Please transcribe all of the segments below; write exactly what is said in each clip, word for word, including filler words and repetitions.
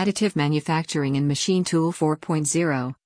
Additive Manufacturing and Machine Tool four point oh.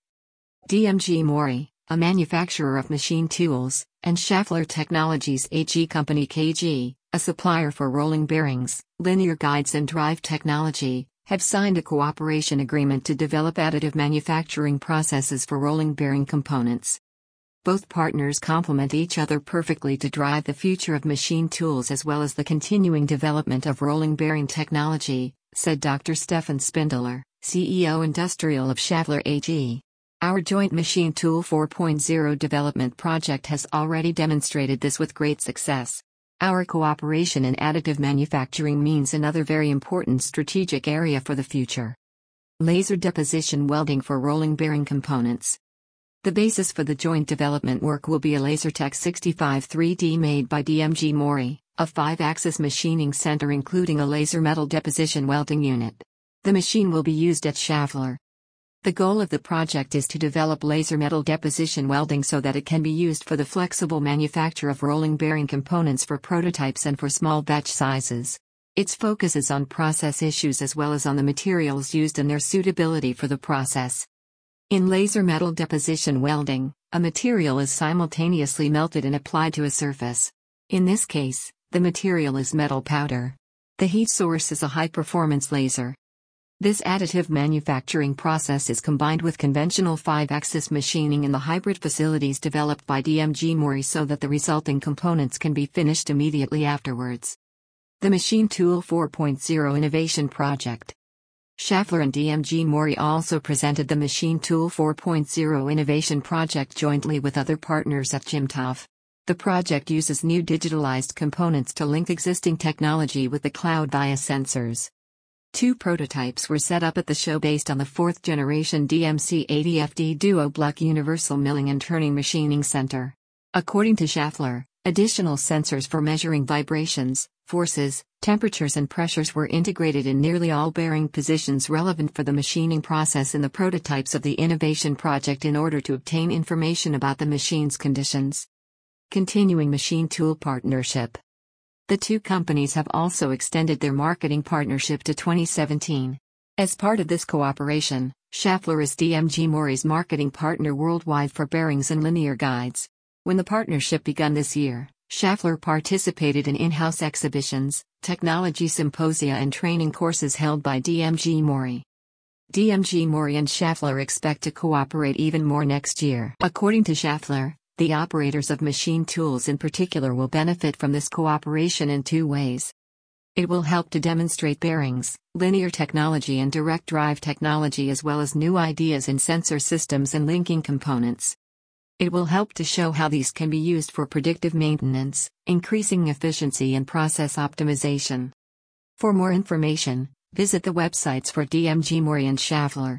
D M G Mori, a manufacturer of machine tools, and Schaeffler Technologies A G Company K G, a supplier for rolling bearings, linear guides and drive technology, have signed a cooperation agreement to develop additive manufacturing processes for rolling bearing components. Both partners complement each other perfectly to drive the future of machine tools as well as the continuing development of rolling bearing technology, said Doctor Stefan Spindler, C E O Industrial of Schaeffler A G. Our joint Machine Tool four point oh development project has already demonstrated this with great success. Our cooperation in additive manufacturing means another very important strategic area for the future. Laser deposition welding for rolling bearing components. The basis for the joint development work will be a LaserTech sixty-five three D made by D M G Mori, a five-axis machining center including a laser metal deposition welding unit. The machine will be used at Schaeffler. The goal of the project is to develop laser metal deposition welding so that it can be used for the flexible manufacture of rolling bearing components for prototypes and for small batch sizes. Its focus is on process issues as well as on the materials used and their suitability for the process. In laser metal deposition welding, a material is simultaneously melted and applied to a surface. In this case, the material is metal powder. The heat source is a high-performance laser. This additive manufacturing process is combined with conventional five-axis machining in the hybrid facilities developed by D M G Mori so that the resulting components can be finished immediately afterwards. The Machine Tool four point oh Innovation Project. Schaeffler and D M G Mori also presented the Machine Tool four point oh Innovation Project jointly with other partners at Chimtov. The project uses new digitalized components to link existing technology with the cloud via sensors. Two prototypes were set up at the show based on the fourth generation D M C eighty F D Duo Block Universal Milling and Turning Machining Center. According to Schaeffler, additional sensors for measuring vibrations, forces, temperatures and pressures were integrated in nearly all bearing positions relevant for the machining process in the prototypes of the innovation project in order to obtain information about the machine's conditions. Continuing machine tool partnership. The two companies have also extended their marketing partnership to twenty seventeen. As part of this cooperation, Schaeffler is D M G Mori's marketing partner worldwide for bearings and linear guides. When the partnership began this year, Schaeffler participated in in-house exhibitions, technology symposia and training courses held by D M G Mori. D M G Mori and Schaeffler expect to cooperate even more next year. According to Schaeffler, the operators of machine tools in particular will benefit from this cooperation in two ways. It will help to demonstrate bearings, linear technology and direct drive technology as well as new ideas in sensor systems and linking components. It will help to show how these can be used for predictive maintenance, increasing efficiency and process optimization. For more information, visit the websites for D M G Mori and Schaeffler.